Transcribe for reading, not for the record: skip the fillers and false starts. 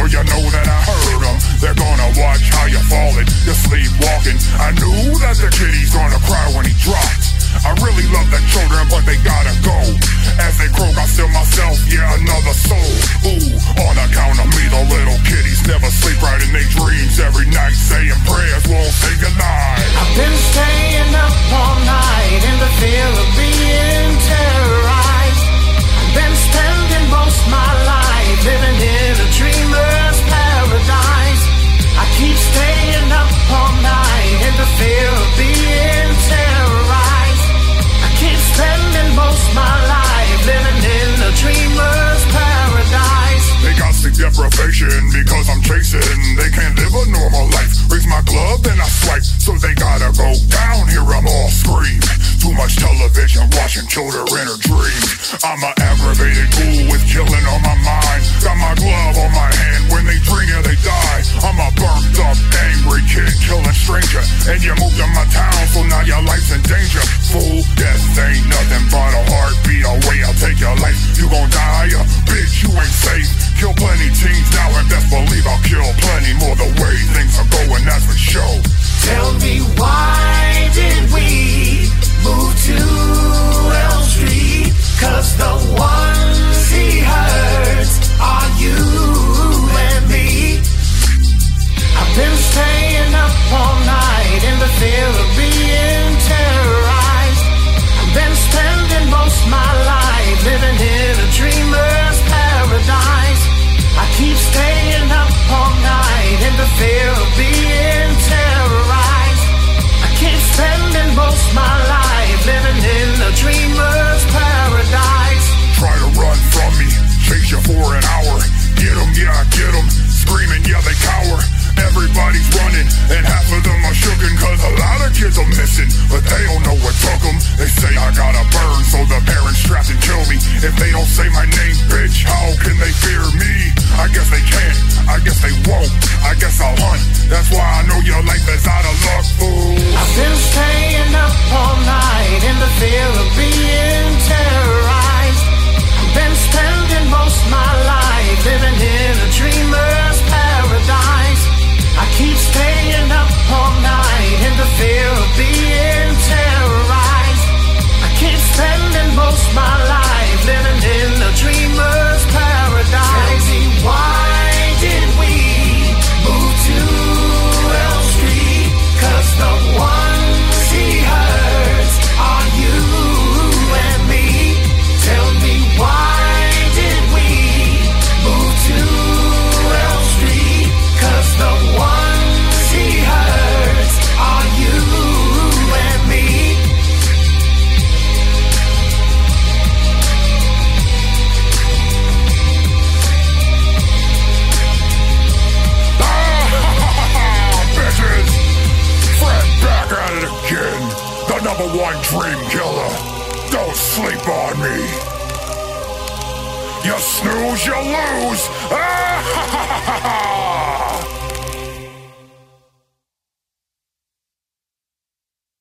sure you know that I heard them. They're gonna watch how you're falling, you're sleepwalking. I knew that the kitty's gonna cry when he dropped. I really love the children, but they gotta go. As they croak, I still myself, yeah, another soul. Ooh, on account of me, the little kitties never sleep right in their dreams. Every night saying prayers won't say goodnight. I've been staying up all night in the fear of being terrorized. I've been spending most my life living in a dreamer's paradise. I keep staying up all night in the fear of being terrorized. I keep spending most my life living in a dreamer's paradise. They got sleep deprivation because I'm chasing. They can't live a normal life. Raise my glove and I swipe, so they gotta go down. Hear them all scream. Too much television, watching children in her dreams. I'm an aggravated ghoul with killing on my mind. Got my glove on my hand. When they drink it, they die. I'm a burnt up, angry kid killing stranger. And you moved to my town, so now your life's in danger. Fool, death ain't nothing but a heartbeat away. I'll take your life, you gon' die. Bitch, you ain't safe. Kill plenty teens now, and best believe I'll kill plenty more. The way things are going, that's for sure. Tell me, why did we move to Elm Street? 'Cause the ones he hurts are you and me. I've been staying up all night in the fear of being terrorized. I've been spending most my life living in a dreamer's paradise. I keep staying up all night in the fear of being terrorized. I keep spending most my life living in a dreamer's paradise. Try to run from me, chase you for an hour. Get 'em, yeah, I get 'em. Screaming, yeah, they cower. Everybody's running, and half of them are shooken. 'Cause a lot of kids are missing, but they don't know what took them. They say I gotta burn, so the parents strapped and kill me. If they don't say my name, bitch, how can they fear me? I guess they can't, I guess they won't. I guess I'll hunt, that's why I know your life is out of luck, fool. I've been staying up all night in the fear of being terrorized. I've been spending most my life living in a dreamer's paradise. I keep staying up all night in the fear of being terrorized. I keep spending most my life living in a dreamer's paradise. Tell me, why did we move to Elm Street? 'Cause the ones he hurts are you and me. Tell me, why did we move to Elm Street? 'Cause the ones he hurts are you and me. Bitches! Fred back at it again. The #1 dream killer. Don't sleep on me. You snooze, you lose.